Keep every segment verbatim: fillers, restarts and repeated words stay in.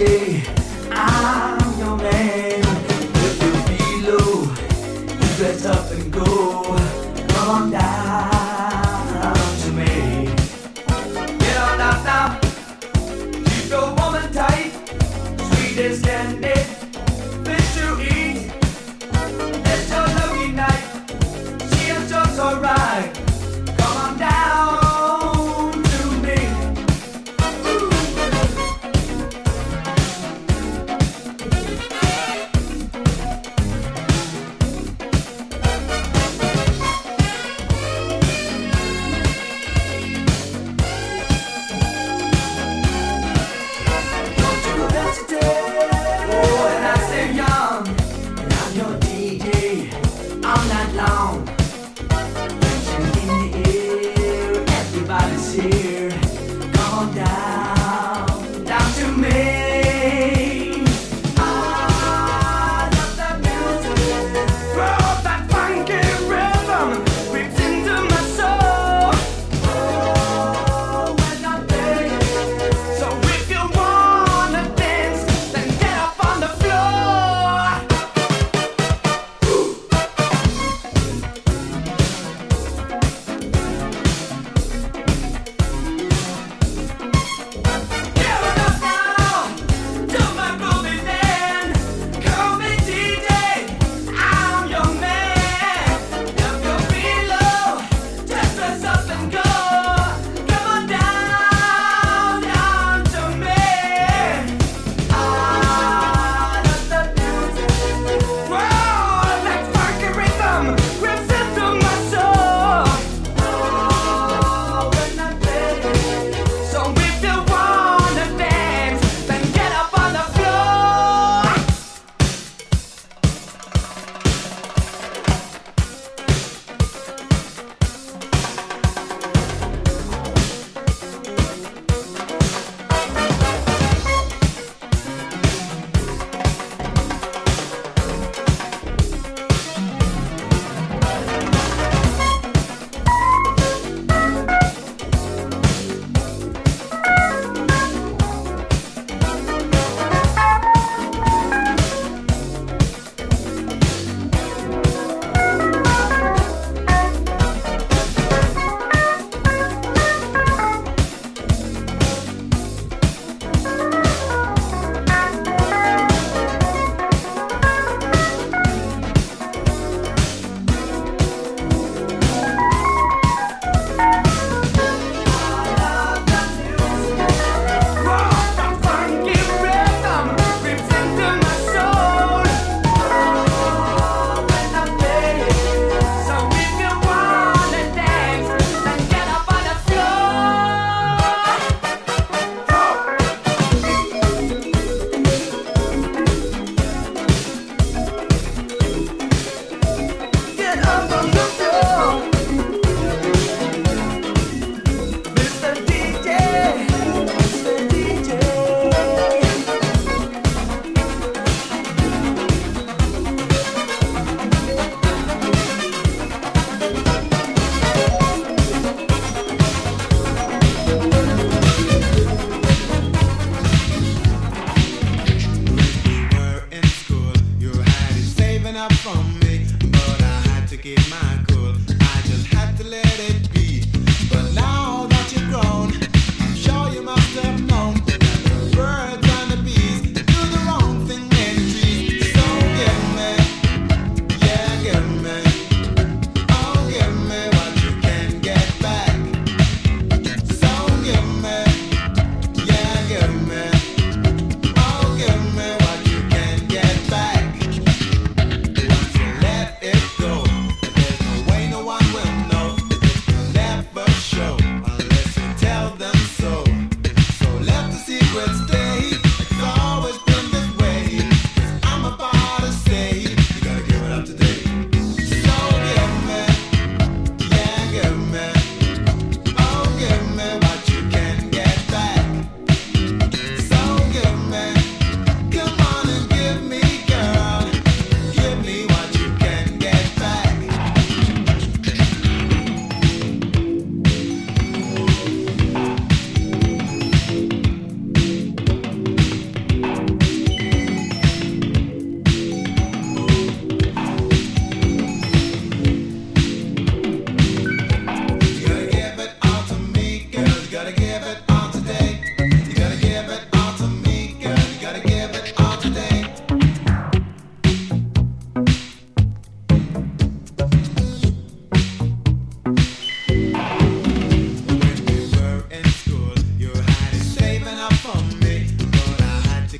day, I'm your man. If you feel low, you dress up and go. Come on down to me. Get on up now. Keep your woman tight. Sweet as candy. Fish to eat. It's your lucky night. She is just alright. Come on down to me. Don't you hesitate.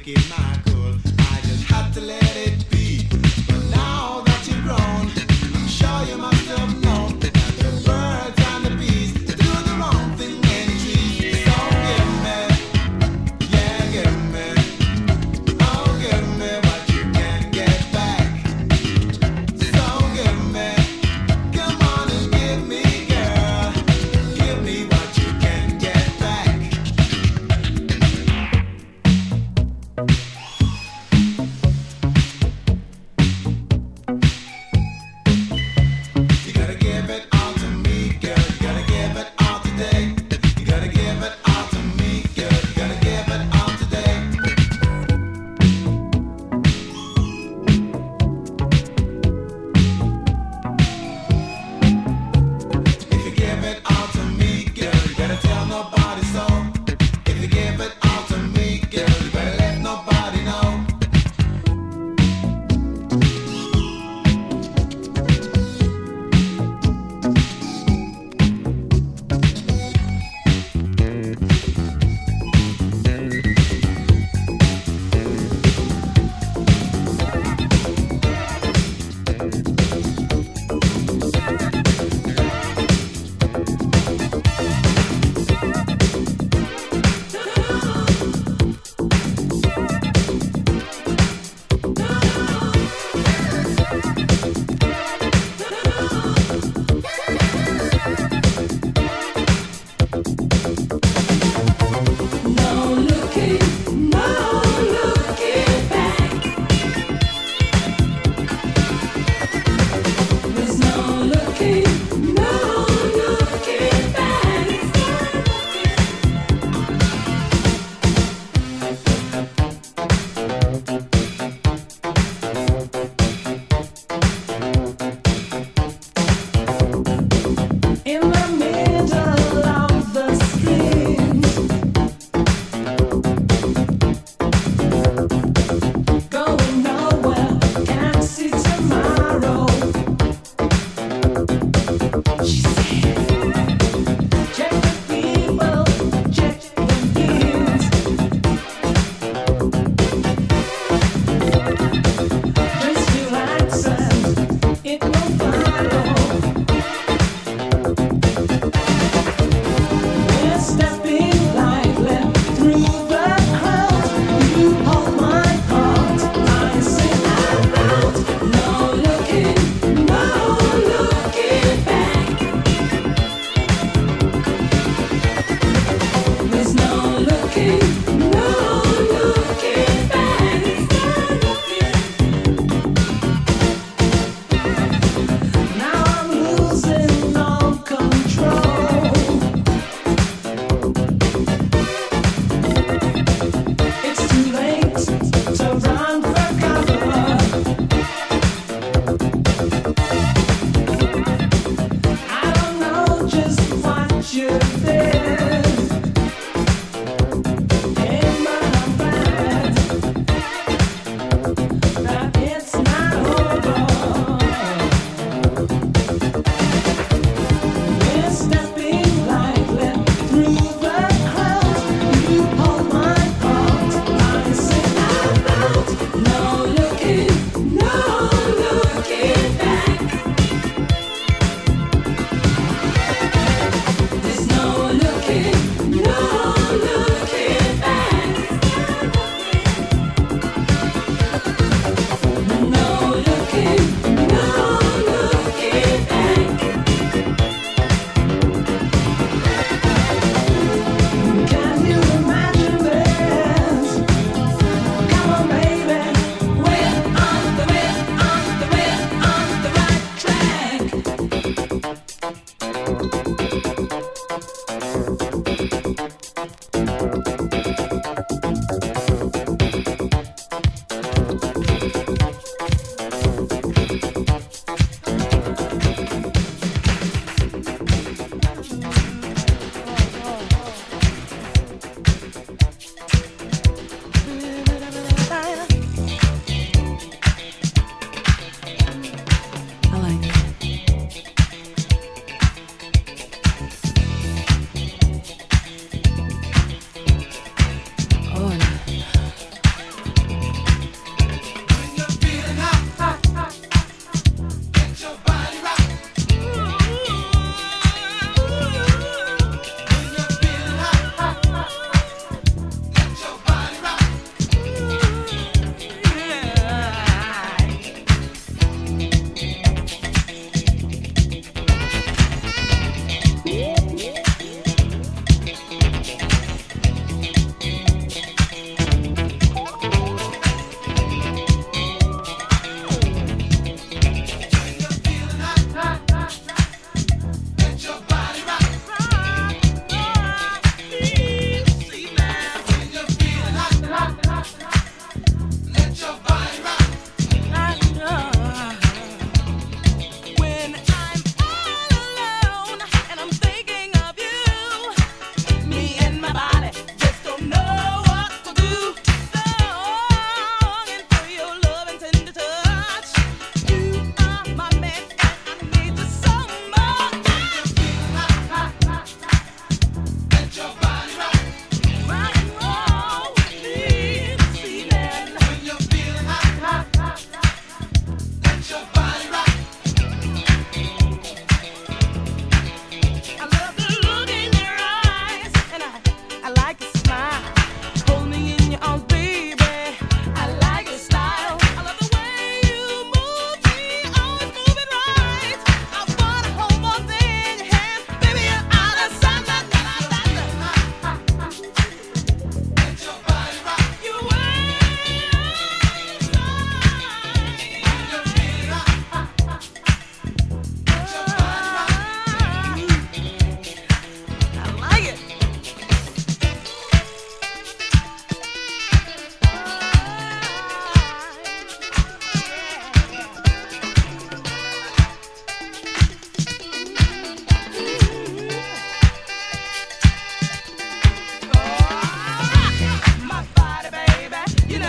keep my cool. I just had to let it be. But now that you've grown, I'm sure you must have known that the birds and the bees they do the wrong thing in the trees. So give me, yeah, give me, oh, give me what you can get back. So give me, come on and give me, girl, give me what you can get back.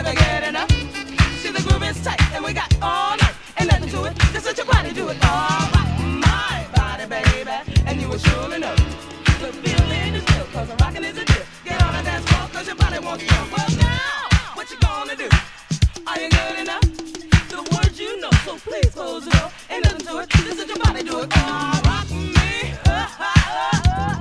never get enough. See, the groove is tight and we got all night. Ain't nothing to it, just let your body do it. All right, my body, baby, and you will surely know. The feeling is real, cause the rockin' is a deal. Get on the dance floor, cause your body wants to go. Well, now, what you gonna do? Are you good enough? The words you know, so please close the door. Ain't nothing to it, just let your body do it. All rock me. Uh, uh, uh, uh.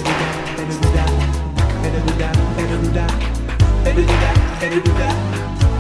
Better do that, better do that.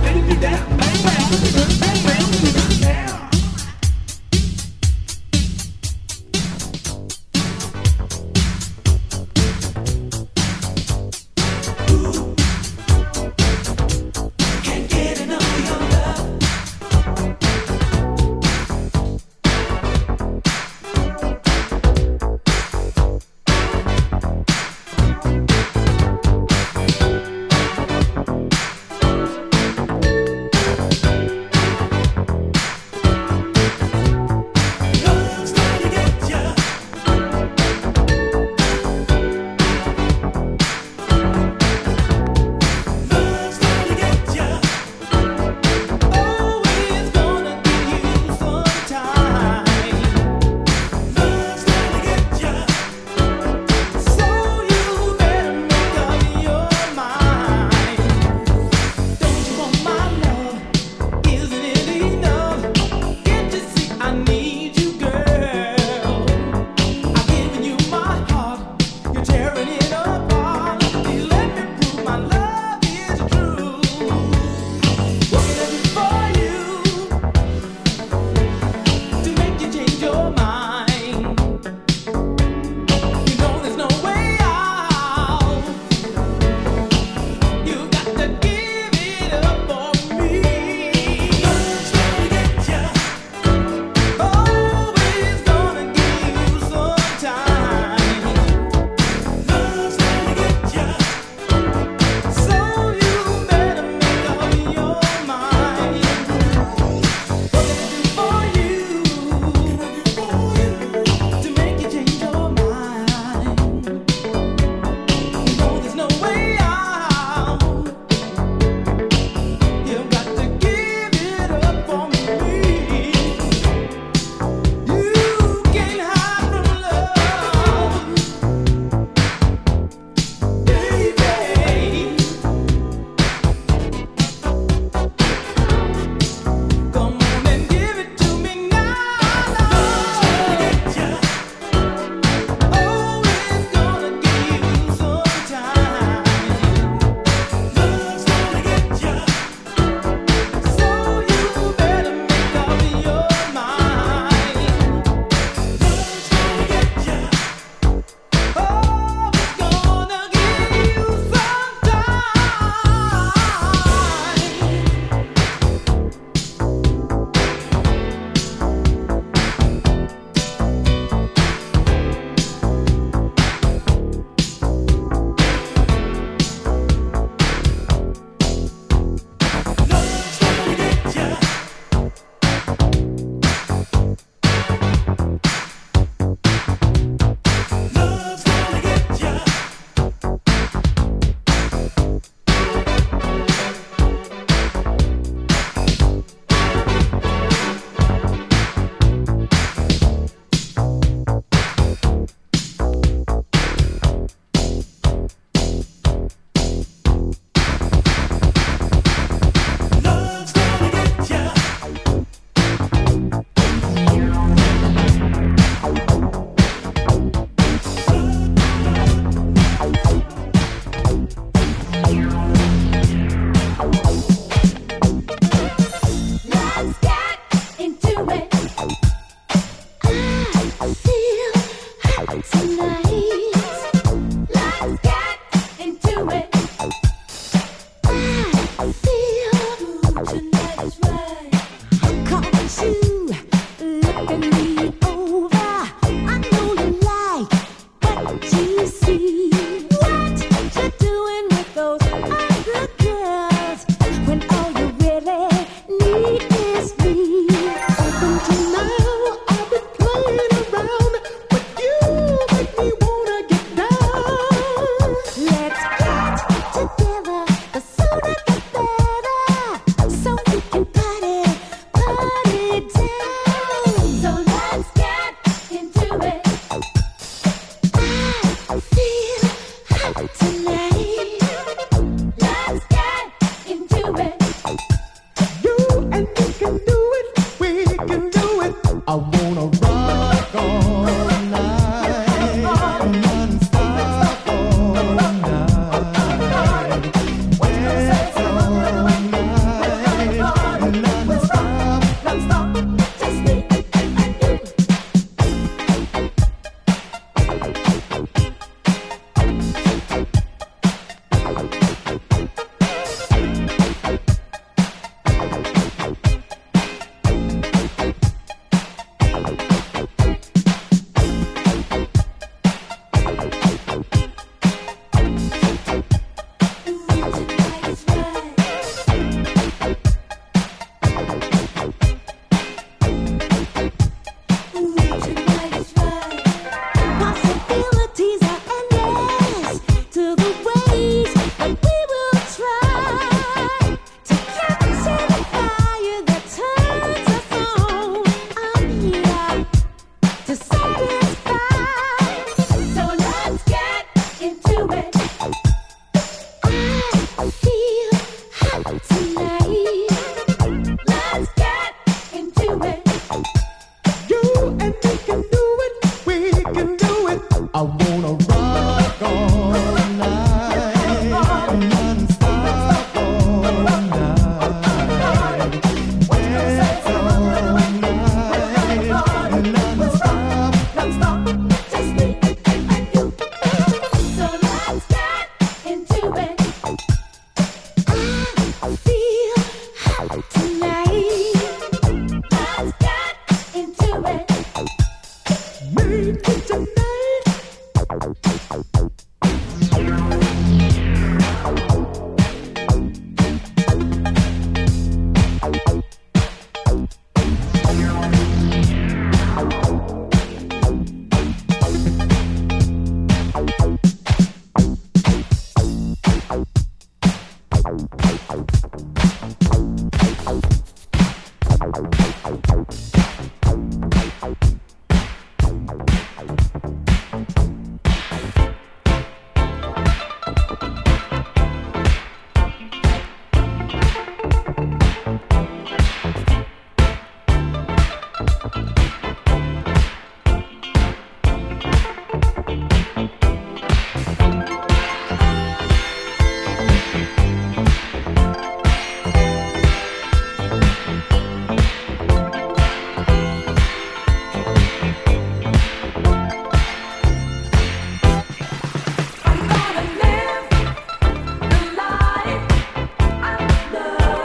I'm gonna live the life I love.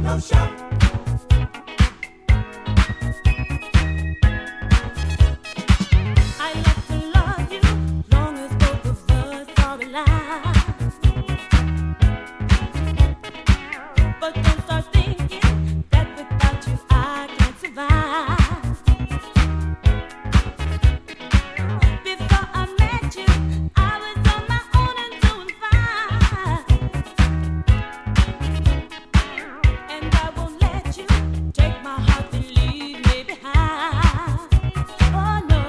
no show. I love to love you, long as both of us are alive. But don't start thinking that without you I can't survive. Before I met you, I was on my own and doing fine. And I won't let you take my heart and leave me behind. Oh no,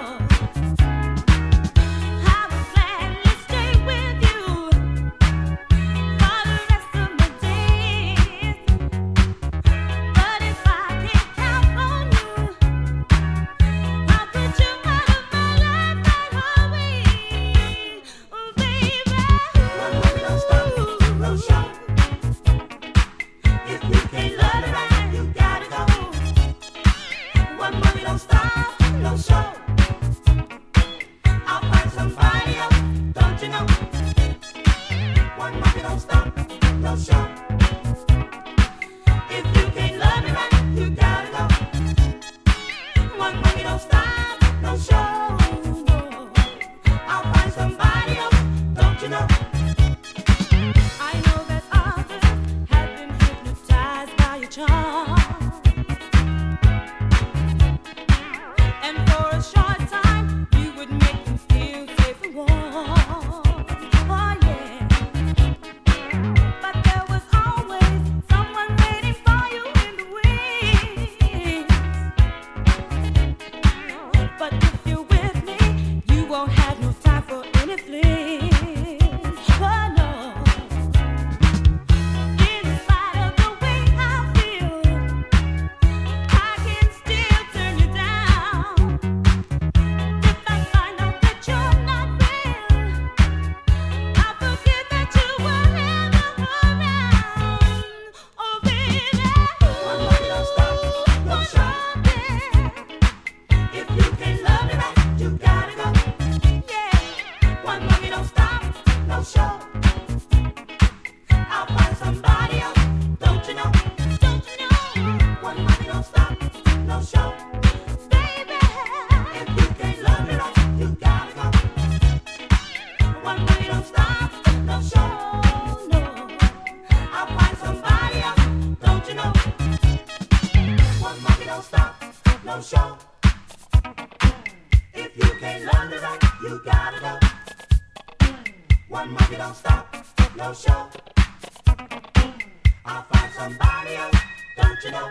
I will gladly stay with you for the rest of my days. But if I can't count on you, I'll put you out of my life right away. Oh baby, One more, we don't stop, no show. If you can't love me right, you gotta go. One more, we don't stop, no show. I'll find somebody else, don't you know? One more, we don't stop, no show. If you can't love me right, you gotta go. One more, we don't stop, no show. I'll find somebody else, don't you know? I know that others have been hypnotized by your charm. And for a short time, you would make them feel safe and warm. Oh yeah. But there was always someone waiting for you in the wings. But if you're with me, you won't have no time for any flings. Oh no. In spite of the way I feel, I can still turn you down. If I find out that you're not real, I'll forget that you were ever around. Oh baby, One more, we don't stop, no one show. more day. If you can't love me right, you gotta go. Yeah. One more, we don't stop, no show. I'll find somebody else, don't you know? Don't you know, One more, we don't stop, no show. baby? If you can't love me right, you gotta go. One more, we don't stop, no show. No. I'll find somebody else, don't you know? One more, we don't stop, no show. If you can't love me right, you gotta go. One more, we don't stop, no show. I'll find somebody else, don't you know?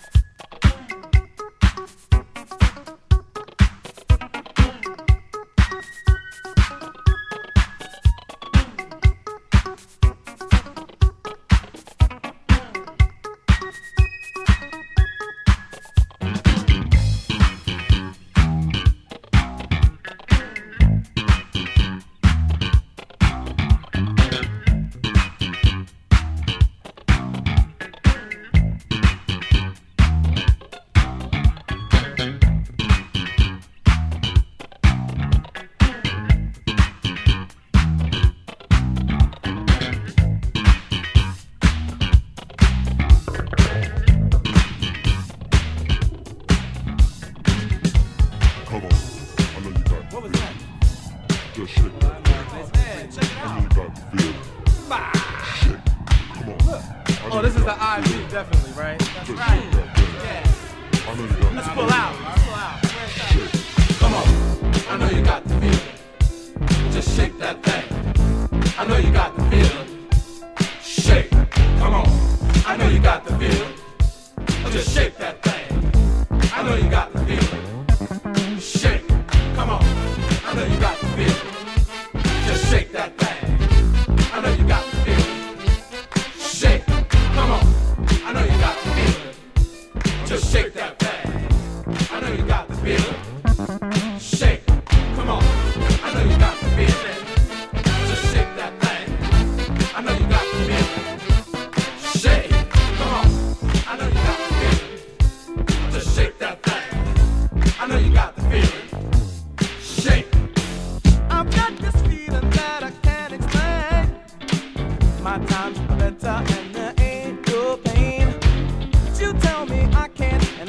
Come on, I know you got What was that? just shake that. Man, check it I know out. you got the feel. Shake. Come on. I know Oh, this you is the got I the V, feel. definitely, right? That's Just right. shake that thing. Yeah. I know you got Let's the pull feel. out. Let's pull out. Where's that? Shake. Come on, I know you got the feeling. Just shake that thing. I know you got the feeling. Shake. Come on, I know you got the feeling. Just shake that thing. I know you got the feeling. Shake. Come on, I know you got the feeling. Just shake that thing. I know you got the feeling. Shake. Come on, I know you got the feeling. Just shake that thing. I know you got the feeling. Shake. Come on, I know you got the feeling. Just shake that thing. I know you got the feeling. Shake. Come on, I know you got the feeling. Just shake that thing. I know you got the feeling. Shake. I've got this feeling that I can't explain. My times are better and there ain't no pain.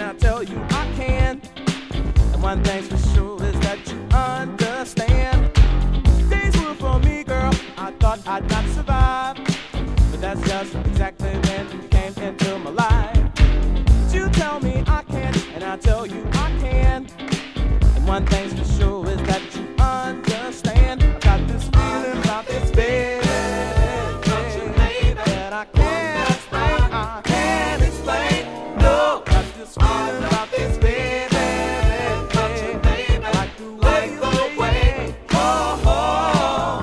I tell you I can. And one thing's for sure is that you understand. Days were for me, girl. I thought I'd not survive, but that's just exactly when you came into my life. But you tell me I can't, and I tell you I can. And one thing's for sure is that you understand. I got this feeling about this baby that I can't explain. I can't explain. No, got this feeling about this baby. Like the way you way. Oh, oh.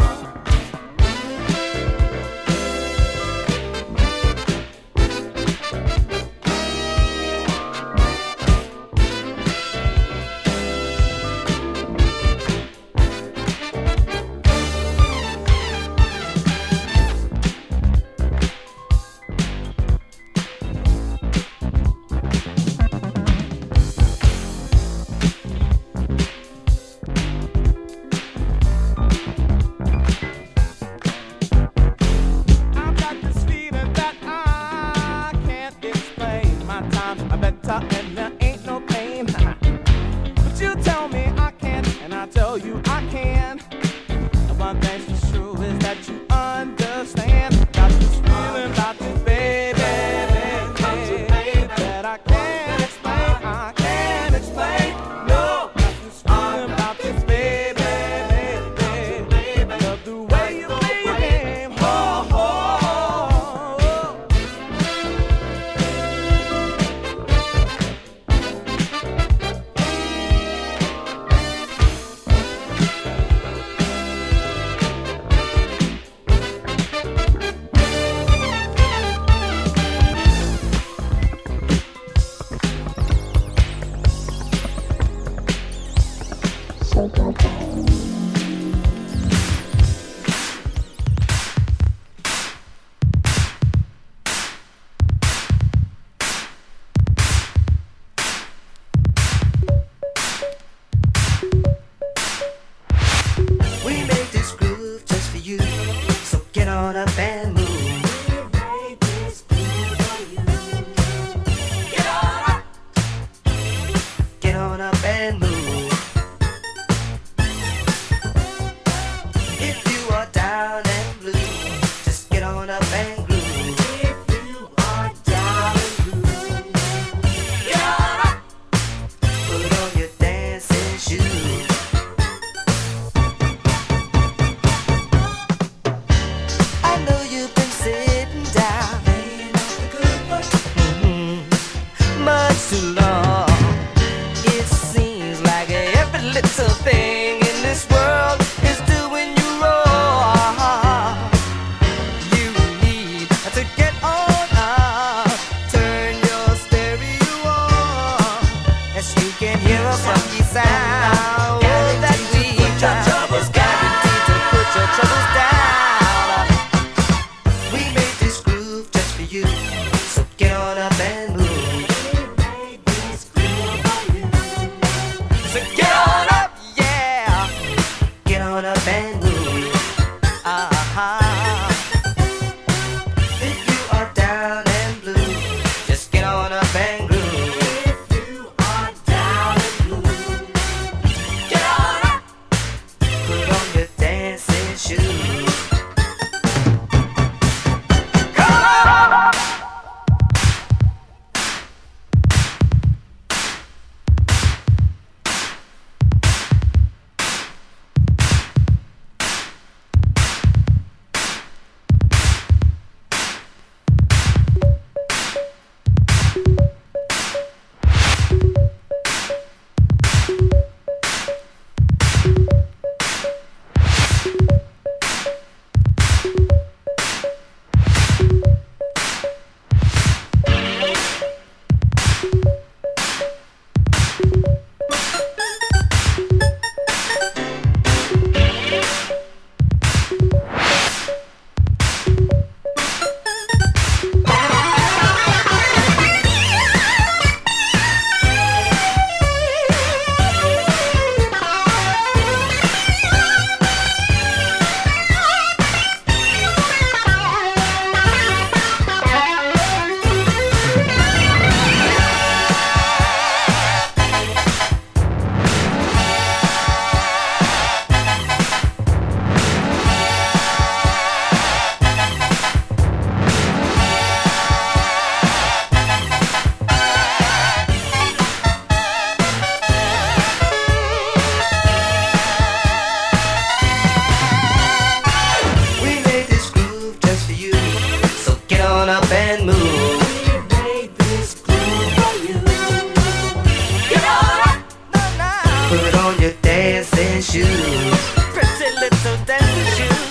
Get on up and move. Made this groove for you. Get on up, now. Put on your dancing shoes. Pretty little dancing shoes.